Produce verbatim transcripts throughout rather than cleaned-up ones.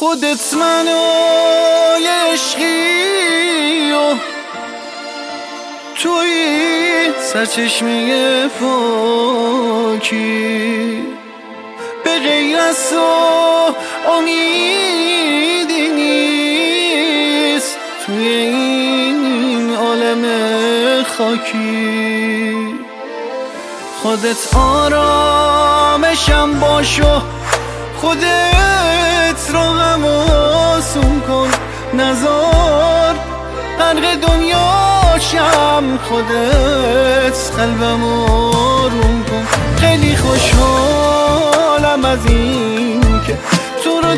خودت منو یه عشقی و توی سرچشمه پاکی، به غیر از تو امیدی نیست توی این عالم خاکی. خودت آرامشم باشو، خودت رو غم آسون کن، نزار غرق دنیاشم، خودت قلبم آروم کن. خیلی خوشحالم از این که تو رو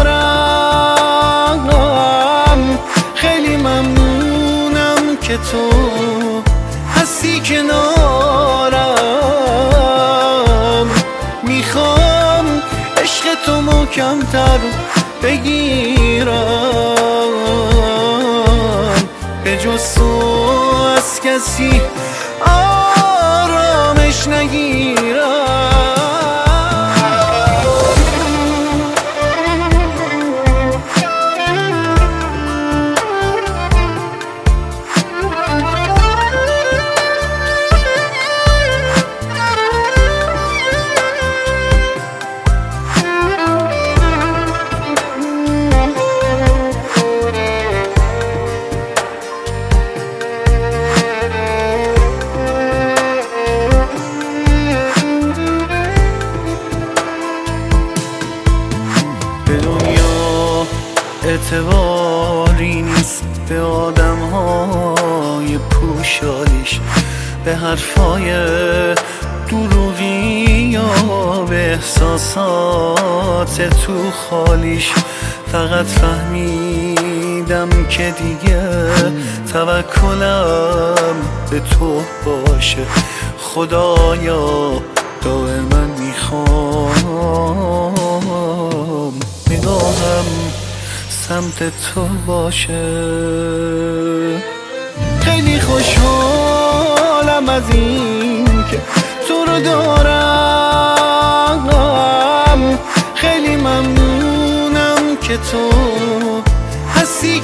دارم، خیلی ممنونم که تو هستی کنارم. میخوام عشق تو محکم‌تر بگیرم، به جز تو از کسی آرامش نگیرم. به دنیا اعتباری نیست، به آدم های پوشالیش، به حرفای دروغی یا به احساسات تو خالیش. فقط فهمیدم که دیگه توکلم به تو باشه، خدایا دائما میخوام نگاهم سمت تو باشه. خیلی خوشحالم از این که تو رو دارم، خیلی ممنونم که تو هستی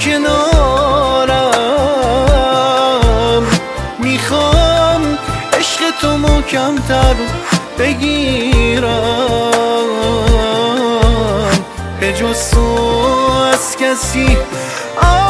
کنارم. میخوام عشق تو محکم‌تر بگیرم، به جز تو از کسی